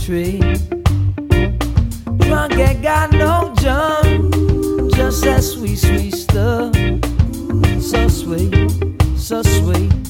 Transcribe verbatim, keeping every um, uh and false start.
tree. Drunk ain't got no junk, just that sweet, sweet stuff. So sweet, so sweet.